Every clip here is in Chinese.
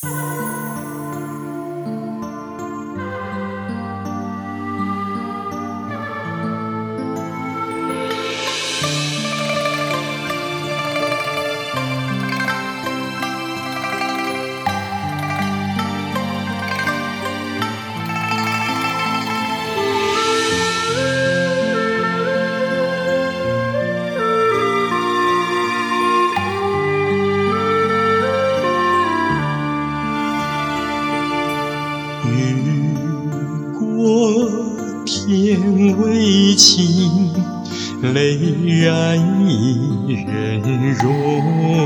雨过天未晴，泪染一人容。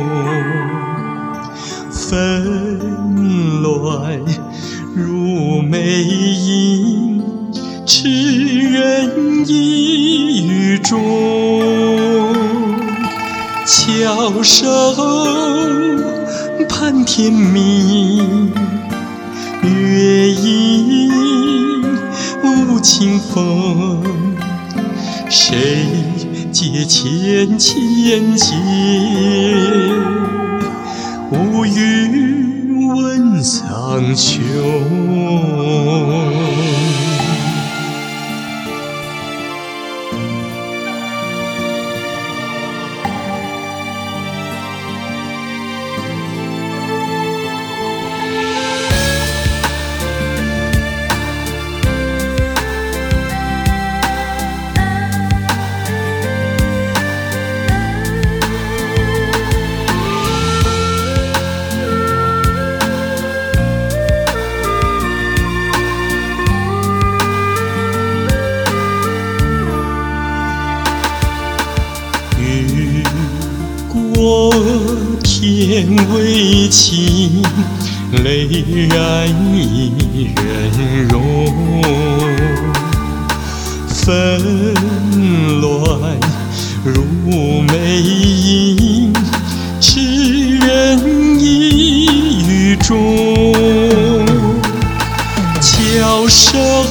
纷乱如魅影，痴人一语中。翘首盼天明，月影无情风，谁解千千结？无语问苍穹。雨过天未晴，泪染一人容。纷乱如魅影，痴人一语中。翘首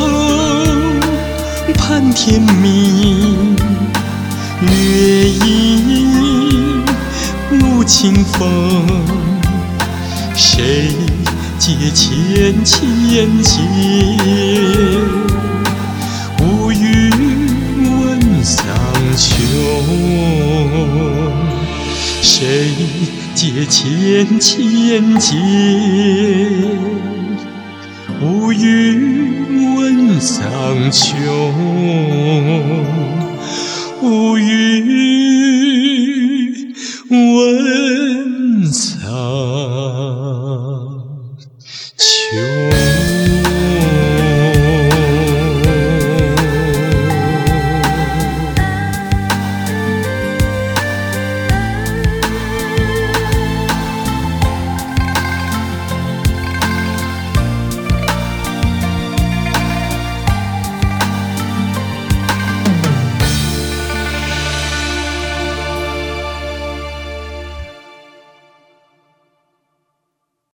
盼天明，月影无情风，谁解千千结？无语问苍穹。谁解千千结？无语问苍穹。无语